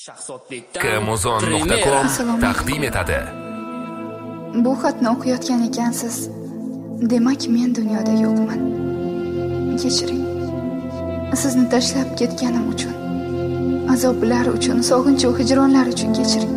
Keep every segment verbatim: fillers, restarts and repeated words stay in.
Kamozon nuqta com taqdim etadi. Bu xatni o'qiyotgan ekansiz. Demak, men dunyoda yo'qman. Kechiring. Sizni tashlab ketganim uchun, azoblar uchun, sog'inch va hijronlar uchun kechiring.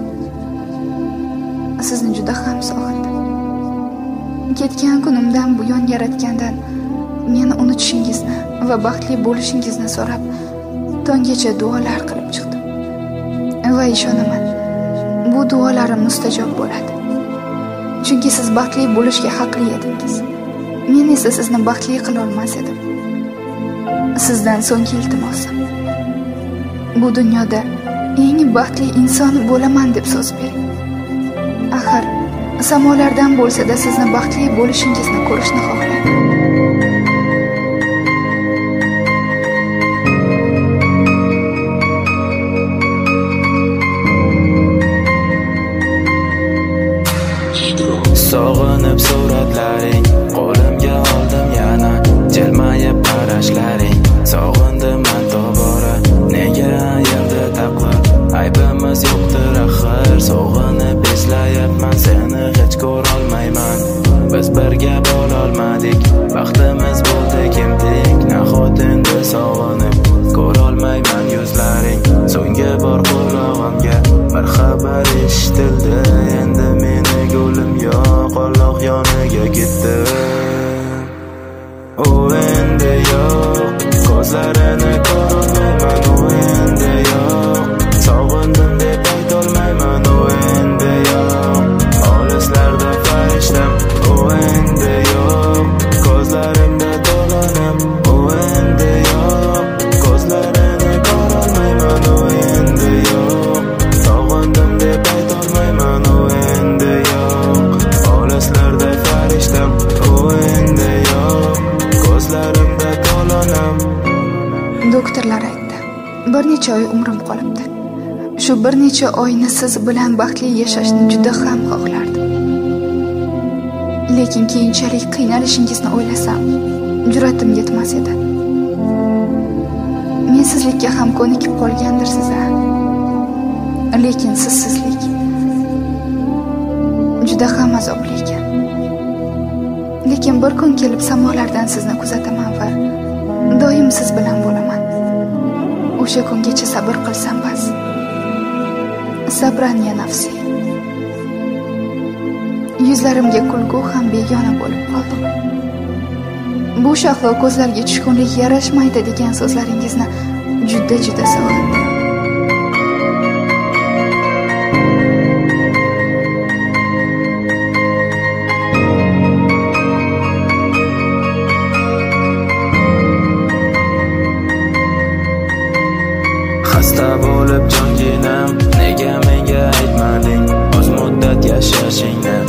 Sizni juda ham sog'indim. Ketgan kunimdan buyon yaratgandan meni unutishingizni va baxtli bo'lishingizni so'rab, tonggacha duolar qilib chiqdim. Va ishonaman, bu duolarim mustajob bo'ladi. Chunki siz baxtli bo'lishga haqli edingiz. Men esa sizni baxtli qila olmas edim. Sizdan so'nggi iltimosim, bu dunyoda eng baxtli inson bo'laman deb so'z bering. Axir samolardan bo'lsa-da sizni baxtli bo'lishingizni ko'rishni xohlayman. Sog'inib suratlaring, qo'limga oldim yana, jilmayib qarashlaring. Sog'indiman tobora, nega yerda taqva, aybimiz yo'qdir axir. Sog'inib eslayapman seni, hech ko'rolmayman. Biz birga bo'lolmadik, baxtimiz bo'ldi kimdik. Nahot endi sog'inib ko'rolmayman yuzlaring. So'nggi bor qulog'imga bir xabar eshitildi, endi meni yo'lim yo'q, Alloh yoniga ketdi. U endi yo'q, ko'zlarini ko'rolmayman. U endi yo'q, sog'indim deb aytolmayman. U endi yo'q, olislarda farishtam. U endi yo'q, ko'zlarimda dolanam. U endi yo'q, ko'zlarini ko'rolmayman. U endi yo'q, sog'indim deb aytolmayman. U endi yo'q, olislarda farishtam. U endi yo'q, ko'zlarimda dolanam. Doktorlar aytdi, bir necha oy umrim qolibdi. Shu bir necha oyni siz bilan baxtli yashashni juda ham xohlardim. Lekin keyinchalik qiynalishingizni o'ylasam, jur'atim yetmas edi. Men sizlikka ham ko'nikib qolgandirsiz, ha? Lekin sizsizlik juda ham azobli ekan. Lekin bir kun kelib samolardan sizni kuzataman va doim siz bilan bo'laman. O'sha kungacha sabr qilsam bas. Sabran ya nafsi. Yuzlarimga kulgu ham begona bo'lib qoldi. Bu shahlo ko'zlarga tushkunlik yarashmaydi degan so'zlaringizni juda juda sog'indim. Xasta bo'lib jonginam, nega menga aytmading? Oz muddat yashashingni